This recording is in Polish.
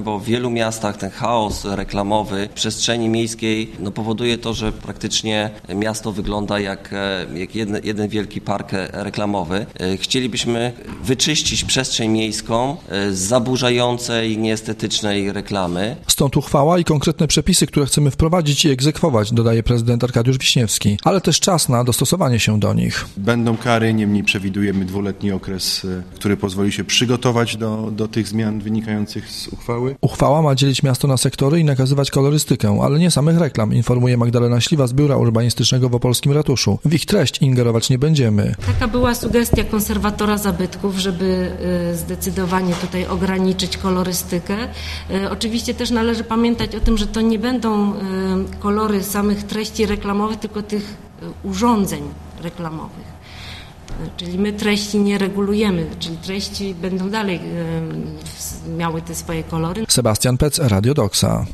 Bo w wielu miastach ten chaos reklamowy w przestrzeni miejskiej powoduje to, że praktycznie miasto wygląda jak jeden wielki park reklamowy. Chcielibyśmy wyczyścić przestrzeń miejską z zaburzającej, nieestetycznej reklamy. Stąd uchwała i konkretne przepisy, które chcemy wprowadzić i egzekwować, dodaje prezydent Arkadiusz Wiśniewski, ale też czas na dostosowanie się do nich. Będą kary, niemniej przewidujemy 2-letni okres, który pozwoli się przygotować do tych zmian wynikających z uchwały. Uchwała ma dzielić miasto na sektory i nakazywać kolorystykę, ale nie samych reklam, informuje Magdalena Śliwa z Biura Urbanistycznego w Opolskim Ratuszu. W ich treść ingerować nie będziemy. Taka była sugestia konserwatora zabytków, żeby zdecydowanie tutaj ograniczyć kolorystykę. Oczywiście też należy pamiętać o tym, że to nie będą kolory samych treści reklamowych, tylko tych urządzeń reklamowych. Czyli my treści nie regulujemy, czyli treści będą dalej miały te swoje kolory. Sebastian Pec, Radio Doxa.